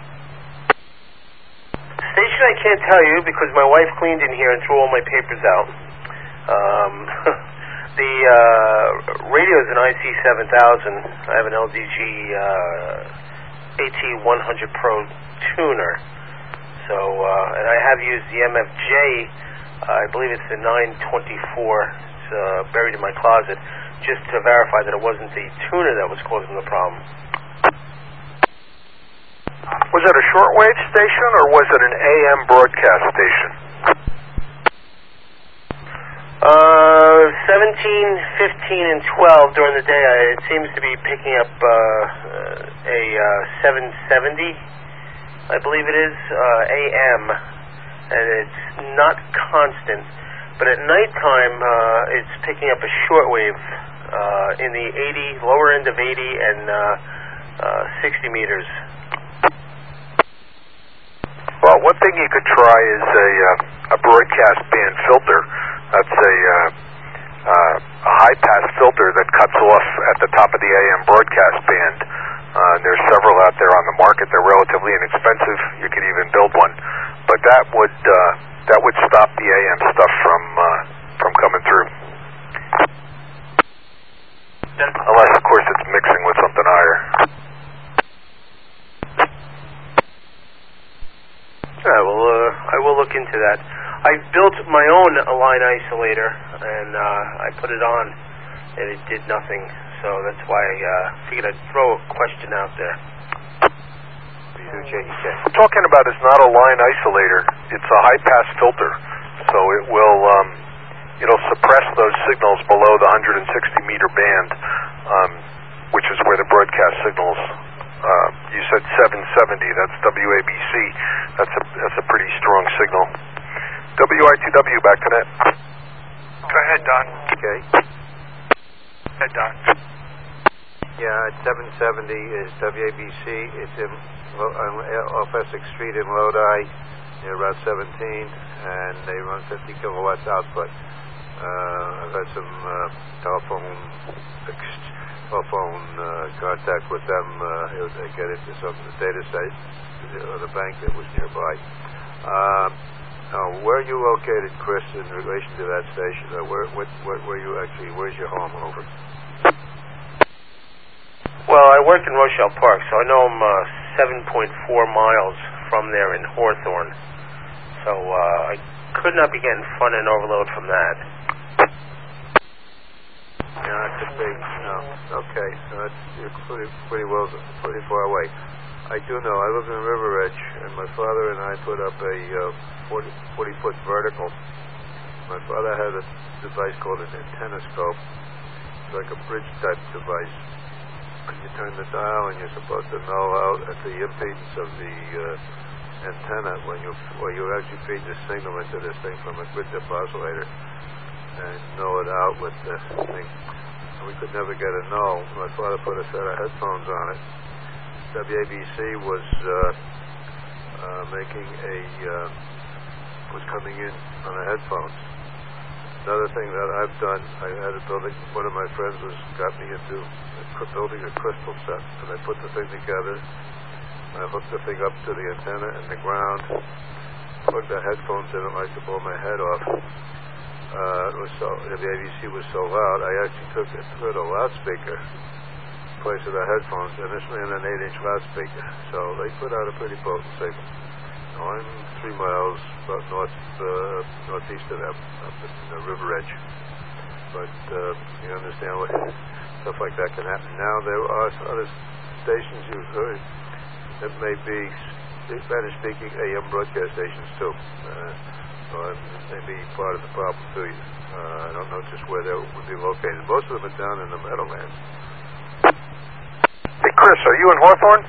Station I can't tell you because my wife cleaned in here and threw all my papers out. Um, the uh, radio is an I C seven thousand. I have an L D G uh, A T one hundred Pro tuner. So, uh, and I have used the M F J, uh, I believe it's the nine twenty-four. It's uh, buried in my closet, just to verify that it wasn't the tuner that was causing the problem. Was it a shortwave station, or was it an A M broadcast station? Uh, seventeen, fifteen, and twelve during the day, I, it seems to be picking up uh, a uh, seven seventy, I believe it is, uh, A M, and it's not constant. But at nighttime, uh, it's picking up a shortwave uh, in the eighty, lower end of eighty and uh, uh, sixty meters. Well, one thing you could try is a, uh, a broadcast band filter. That's a, uh, uh, a high-pass filter that cuts off at the top of the A M broadcast band. Uh, there's several out there on the market. They're relatively inexpensive. You could even build one. But that would uh, that would stop the A M stuff from uh, from coming through. Unless, of course, it's mixing with something higher. Yeah, well, uh, I will look into that. I built my own line isolator, and uh, I put it on, and it did nothing. So that's why I uh, figured I'd throw a question out there. What we're talking about is not a line isolator. It's a high-pass filter, so it will um, it'll suppress those signals below the one hundred sixty meter band, um, which is where the broadcast signals. Uh, you said seven seventy. That's W A B C. That's a that's a pretty strong signal. W I two W back to net. Go ahead, Don. Okay. Go ahead, Don. Yeah, seven seventy is W A B C. It's in on off Essex Street in Lodi, near Route seventeen, and they run fifty kilowatts output. Uh, I've had some uh, telephone ex- telephone uh, contact with them. Uh, they get into some data site or the bank that was nearby. Um, now, where are you located, Chris, in relation to that station? Uh, where, what, what, where you actually? Where's your home? Over. Well, I work in Rochelle Park, so I know I'm uh, seven point four miles from there in Hawthorne. So uh, I could not be getting front end overload from that. Yeah, that could be. No. Okay, so that's you're pretty, pretty well, pretty far away. I do know. I live in River Edge, and my father and I put up a uh, forty, forty foot vertical. My father had a device called an antenna-scope. It's like a bridge-type device. And you turn the dial, and you're supposed to know out at the impedance of the uh, antenna when you well, you actually feed the signal into this thing from a grid-tip oscillator and know it out with the thing. And we could never get a no. My father put a set of headphones on it. W A B C was uh, uh, making a uh, was coming in on the headphones. Another thing that I've done, I had a building. One of my friends was got me into building a crystal set, and I put the thing together. I hooked the thing up to the antenna and the ground. Plugged the headphones in it like to blow my head off. Uh, it was so the A B C was so loud. I actually took it through the loudspeaker. Place of the headphones, and this ran an eight inch loudspeaker, so they put out a pretty potent signal. Now, I'm three miles about north uh, northeast of them, up in the River Edge. But uh, you understand what stuff like that can happen. Now there are other stations you've heard that may be Spanish speaking A M broadcast stations too. Uh, so it may be part of the problem to you. Uh, I don't know just where they would be located. Most of them are down in the Meadowlands. Hey, Chris, are you in Hawthorne?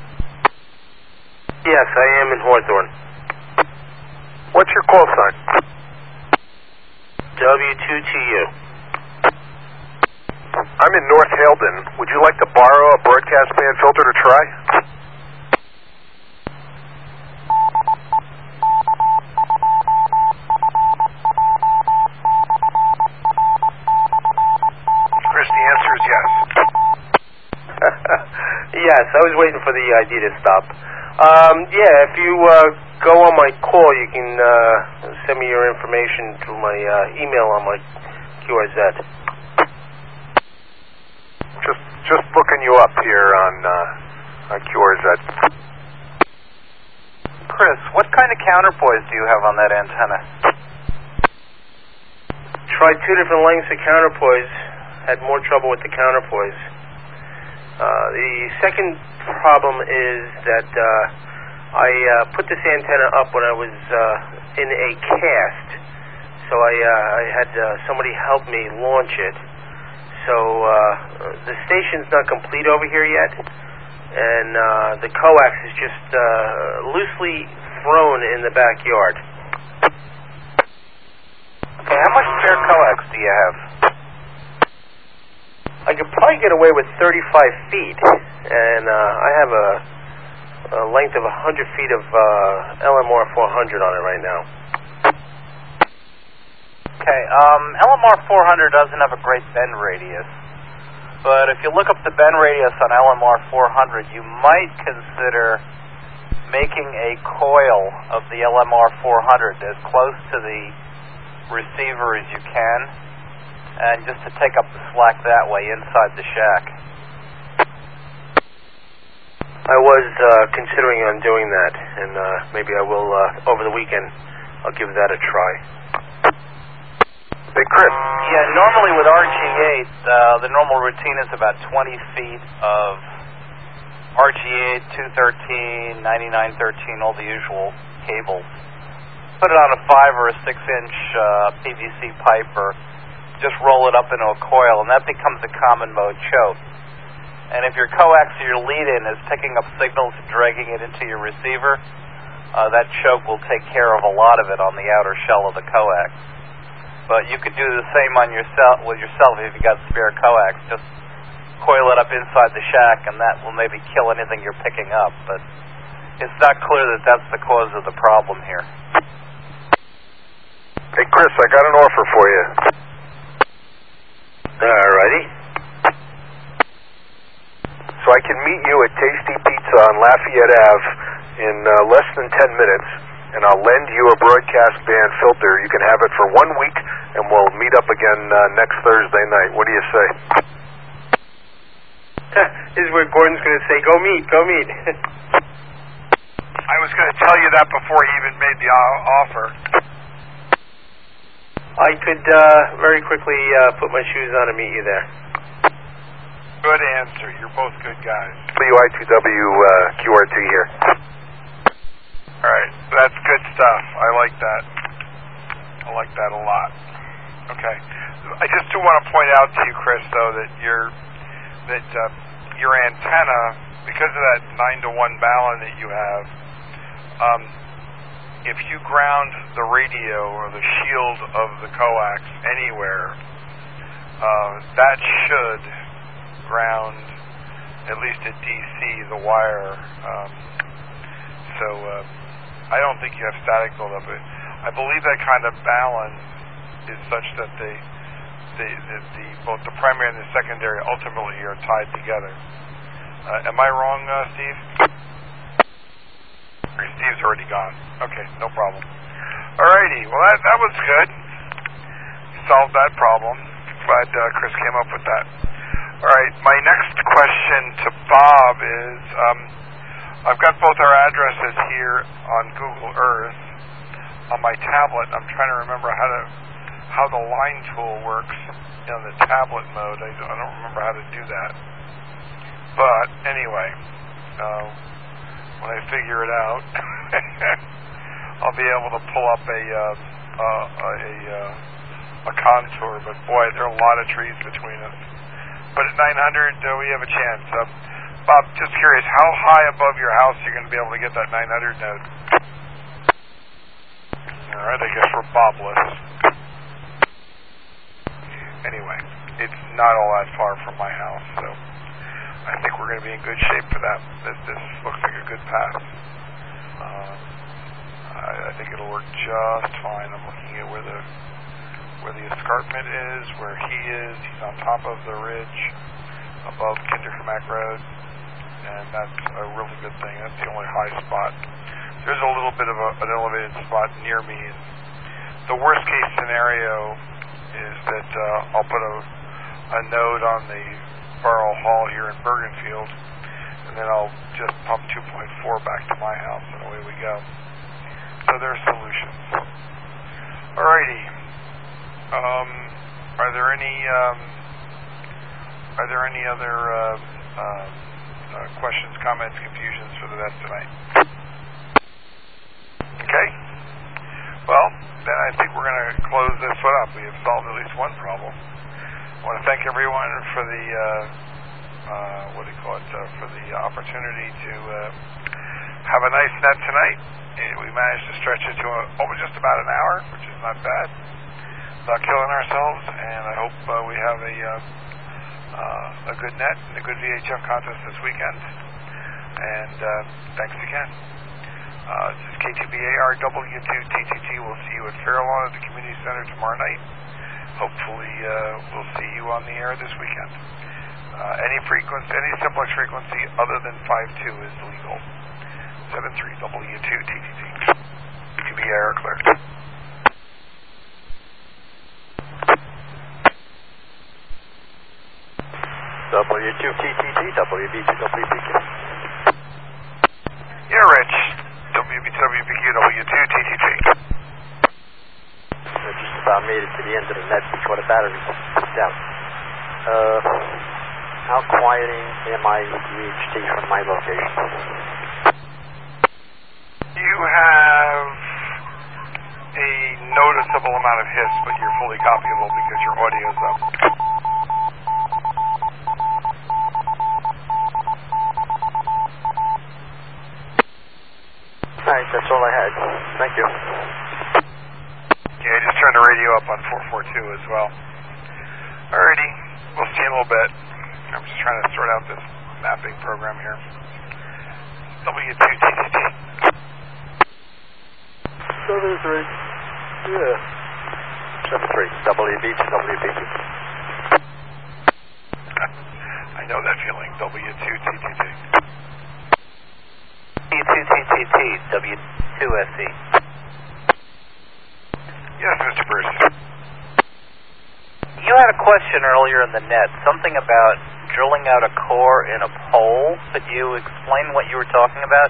Yes, I am in Hawthorne. What's your call sign? W two T U. I'm in North Haledon. Would you like to borrow a broadcast band filter to try? Yes, I was waiting for the I D to stop. Um, yeah, if you uh, go on my call, you can uh, send me your information through my uh, email on my Q R Z. Just just looking you up here on, uh, on Q R Z. Chris, what kind of counterpoise do you have on that antenna? Tried two different lengths of counterpoise, had more trouble with the counterpoise. Uh, the second problem is that uh, I uh, put this antenna up when I was uh, in a cast, so I, uh, I had uh, somebody help me launch it. So uh, the station's not complete over here yet, and uh, the coax is just uh, loosely thrown in the backyard. Okay, how much spare coax do you have? I could probably get away with thirty-five feet, and uh, I have a, a length of one hundred feet of uh, L M R four hundred on it right now. Okay, um, L M R four hundred doesn't have a great bend radius, but if you look up the bend radius on L M R four hundred, you might consider making a coil of the L M R four hundred as close to the receiver as you can, and just to take up the slack that way inside the shack. I was uh, considering on doing that, and uh, maybe I will, uh, over the weekend, I'll give that a try. Hey, Chris. Yeah, normally with R G eight, uh, the normal routine is about twenty feet of R G eight, two thirteen, ninety-nine thirteen, all the usual cables. Put it on a five or a six inch uh, P V C pipe, or just roll it up into a coil, and that becomes a common mode choke. And if your coax or your lead-in is picking up signals and dragging it into your receiver, uh, that choke will take care of a lot of it on the outer shell of the coax. But you could do the same on yourself with yourself if you got spare coax. Just coil it up inside the shack, and that will maybe kill anything you're picking up. But it's not clear that that's the cause of the problem here. Hey, Chris, I got an offer for you. Alrighty. So I can meet you at Tasty Pizza on Lafayette Avenue in uh, less than ten minutes, and I'll lend you a broadcast band filter. You can have it for one week, and we'll meet up again uh, next Thursday night. What do you say? This is where Gordon's going to say, go meet, go meet. I was going to tell you that before he even made the uh, offer. I could uh, very quickly uh, put my shoes on and meet you there. Good answer. You're both good guys. W I two W uh, Q R T here. All right. That's good stuff. I like that. I like that a lot. Okay. I just do want to point out to you, Chris, though, that your that uh, your antenna, because of that nine to one balun that you have, um, if you ground the radio or the shield of the coax anywhere, uh, that should ground, at least at D C, the wire. Um, so uh, I don't think you have static buildup. I believe that kind of balance is such that they, they, the, the, both the primary and the secondary ultimately are tied together. Uh, am I wrong, uh, Steve? Steve's already gone. Okay, no problem. Alrighty, well that, that was good. Solved that problem. Glad uh, Chris came up with that. Alright, my next question to Bob is, um, I've got both our addresses here on Google Earth. On my tablet, I'm trying to remember how to how the line tool works in the tablet mode. I don't, I don't remember how to do that. But anyway, uh, when I figure it out, I'll be able to pull up a uh, uh, a, uh, a contour. But boy, there are a lot of trees between us. But at nine hundred, uh, we have a chance. Uh, Bob, just curious, how high above your house are you going to be able to get that nine hundred node? All right, I guess we're Bobless. Anyway, it's not all that far from my house, so I think we're going to be in good shape for that. This, this looks like a good path. Uh, I, I think it'll work just fine. I'm looking at where the where the escarpment is, where he is. He's on top of the ridge above Kinderkamack Road. and that's a really good thing. That's the only high spot. There's a little bit of a, an elevated spot near me. And the worst case scenario is that uh, I'll put a, a node on the Barrel Hall here in Bergenfield, and then I'll just pump two point four back to my house, and away we go. So there are solutions. Alrighty. Um, are there any um, are there any other uh, uh, uh, questions, comments, confusions for the vets tonight? Okay. Well, then I think we're going to close this one up. We have solved at least one problem. I want to thank everyone for the uh, uh, what do you call it uh, for the opportunity to uh, have a nice net tonight. And we managed to stretch it to a, oh, just about an hour, which is not bad. Not killing ourselves, and I hope uh, we have a uh, uh, a good net and a good V H F contest this weekend. And uh, thanks again. Uh, this is K T B A R W two T T T. We'll see you at Fairlawn at the Community Center tomorrow night. Hopefully, uh, we'll see you on the air this weekend. Uh, any frequency, any simplex frequency other than five two is legal. seven three W two T T T. K T B A R clear. W two T T T, W B two W B Q. Yeah, Rich. W B two W B Q, W two T T T. I just about made it to the end of the net before the battery popped out. Uh, how quieting am I with the H T from my location? You have a noticeable amount of hiss, but you're fully copyable because your audio's up. Alright, that's all I had. Thank you. Yeah, I just turned the radio up on four four two as well. Alrighty, we'll see you in a little bit. I'm just trying to sort out this mapping program here. W two T T T. seven three. Yeah. seven three. W B two W B two. I know that feeling. W two T T T. W two T T T, W two S E. Yes, Mister Bruce. You had a question earlier in the net, something about drilling out a core in a pole. Could you explain what you were talking about?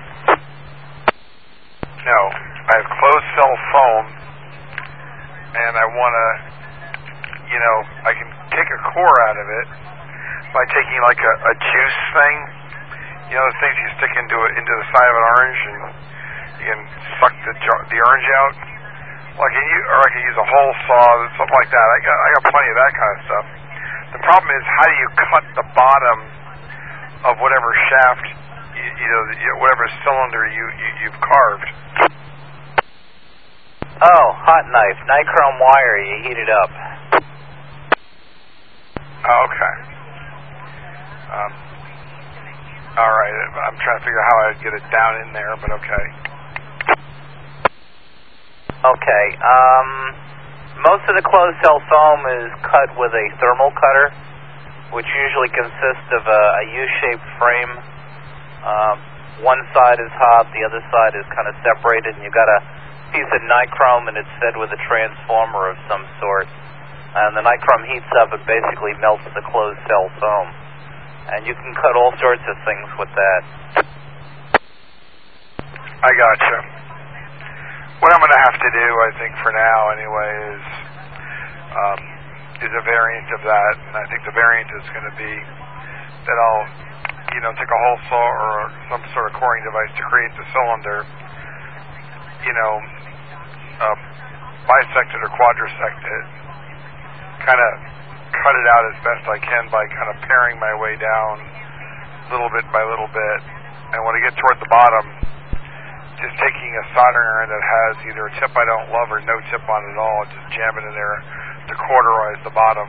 No, I have closed cell foam, and I want to, you know, I can take a core out of it by taking like a, a juice thing. You know, the things you stick into it into the side of an orange, and you can suck the the orange out. Well, I can use, or I can use a hole saw, something like that. I got I got plenty of that kind of stuff. The problem is, how do you cut the bottom of whatever shaft, you, you know, whatever cylinder you, you you've carved? Oh, hot knife, nichrome wire. You heat it up. Oh, okay. Um, all right. I'm trying to figure out how I'd get it down in there, but okay. Okay. Um, most of the closed cell foam is cut with a thermal cutter, which usually consists of a, a U-shaped frame. Um, one side is hot, the other side is kind of separated, and you've got a piece of nichrome, and it's fed with a transformer of some sort. And the nichrome heats up and basically melts the closed cell foam. And you can cut all sorts of things with that. I gotcha. What I'm going to have to do, I think, for now anyway, is um, is a variant of that. And I think the variant is going to be that I'll, you know, take a hole saw or some sort of coring device to create the cylinder, you know, uh, bisect it or quadrisect it, kind of cut it out as best I can by kind of paring my way down little bit by little bit. And when I get toward the bottom, just taking a soldering iron that has either a tip I don't love or no tip on it at all, just jam it in there to cauterize the bottom.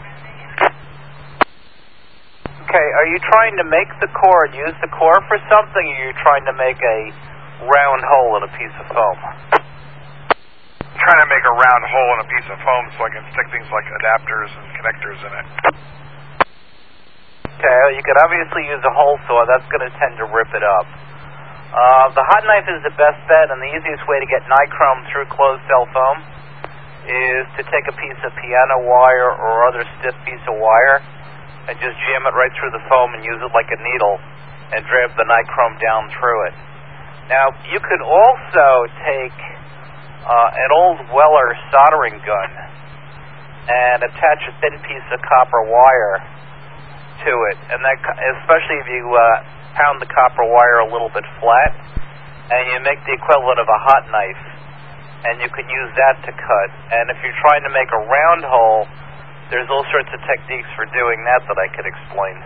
Okay, are you trying to make the core and use the core for something, or are you trying to make a round hole in a piece of foam? I'm trying to make a round hole in a piece of foam so I can stick things like adapters and connectors in it. Okay, you could obviously use a hole saw. That's going to tend to rip it up. Uh, the hot knife is the best bet, and the easiest way to get nichrome through closed cell foam is to take a piece of piano wire or other stiff piece of wire and just jam it right through the foam and use it like a needle and drab the nichrome down through it. Now, you could also take uh, an old Weller soldering gun and attach a thin piece of copper wire to it, and that, especially if you uh, pound the copper wire a little bit flat, and you make the equivalent of a hot knife, and you can use that to cut. And if you're trying to make a round hole, there's all sorts of techniques for doing that that I could explain.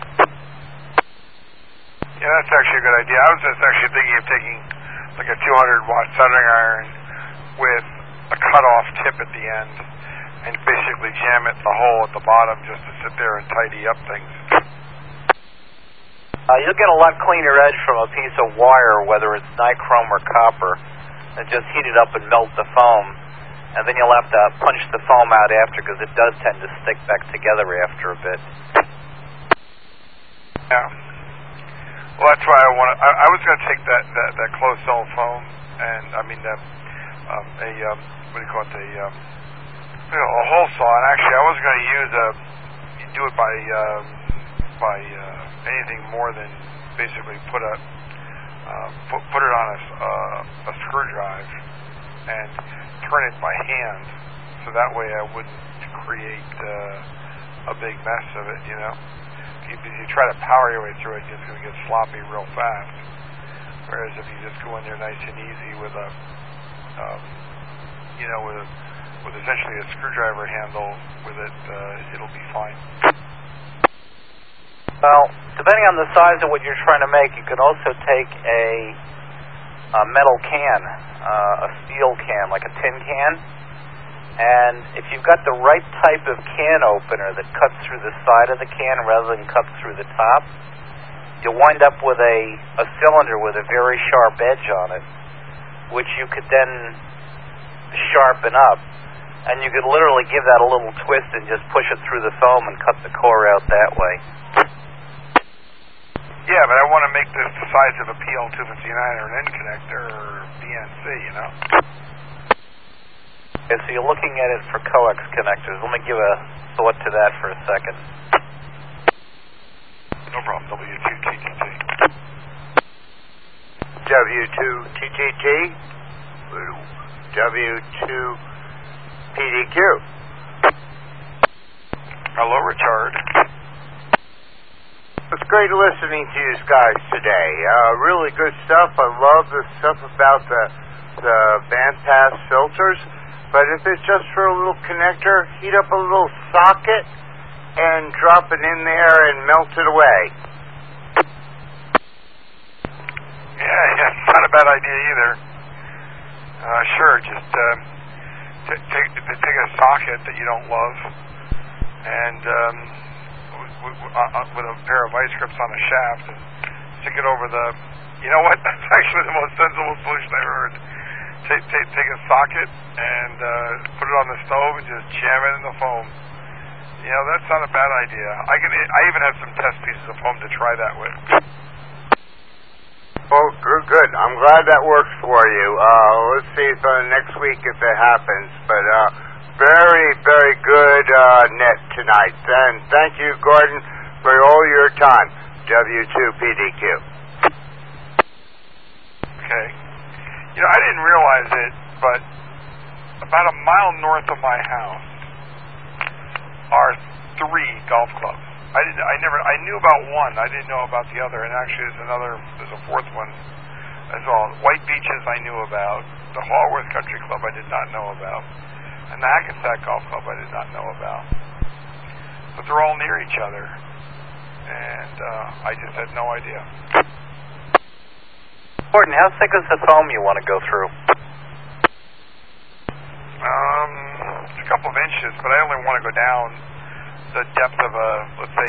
Yeah, that's actually a good idea. I was just actually thinking of taking like a two hundred watt soldering iron with a cut-off tip at the end and basically jam it in the hole at the bottom just to sit there and tidy up things. Uh, you'll get a lot cleaner edge from a piece of wire, whether it's nichrome or copper, and just heat it up and melt the foam. And then you'll have to punch the foam out after, because it does tend to stick back together after a bit. Yeah. Well, that's why I want to. I, I was going to take that, that, that closed cell foam, and I mean the, um, a um, what do you call it? A um, you know, a hole saw. And actually, I wasn't going to use a do it by um, by uh, anything more than basically put a uh, put, put it on a, uh, a screw drive and turn it by hand, so that way I wouldn't create uh, a big mess of it. You know. If you try to power your way through it, it's going to get sloppy real fast. Whereas if you just go in there nice and easy with a, um, you know, with a, with essentially a screwdriver handle with it, uh, it'll be fine. Well, depending on the size of what you're trying to make, you can also take a, a metal can, uh, a steel can, like a tin can. And if you've got the right type of can opener that cuts through the side of the can rather than cuts through the top, you'll wind up with a, a cylinder with a very sharp edge on it, which you could then sharpen up. And you could literally give that a little twist and just push it through the foam and cut the core out that way. Yeah, but I want to make this the size of a P L two fifty-nine or an N connector or B N C, you know? Okay, so you're looking at it for coax connectors. Let me give a thought to that for a second. No problem. W two T T T. W two T T T. W two P D Q. Hello, Richard. It's great listening to you guys today. Uh, really good stuff. I love the stuff about the, the bandpass filters. But if it's just for a little connector, heat up a little socket and drop it in there and melt it away. Yeah, yeah, it's not a bad idea either. Uh, sure, just uh, t- take take a socket that you don't love and um, w- w- uh, with a pair of vice grips on a shaft and stick it over the. You know what? That's actually the most sensible solution I've heard. Take, take, take a socket and uh, put it on the stove and just jam it in the foam. You know, that's not a bad idea. I can. I even have some test pieces of foam to try that with. Oh, good, good. I'm glad that works for you. Uh, let's see if uh, next week if it happens. But uh, very, very good uh, net tonight. And thank you, Gordon, for all your time. W two P D Q. Okay. You know, I didn't realize it, but about a mile north of my house are three golf clubs. I didn't. I never. I knew about one. I didn't know about the other. And actually, there's another. There's a fourth one as well. White Beaches I knew about. The Hallworth Country Club I did not know about, and the Hackensack Golf Club I did not know about. But they're all near each other, and uh, I just had no idea. Gordon, how thick is the foam you want to go through? Um, it's a couple of inches, but I only want to go down the depth of a, let's say,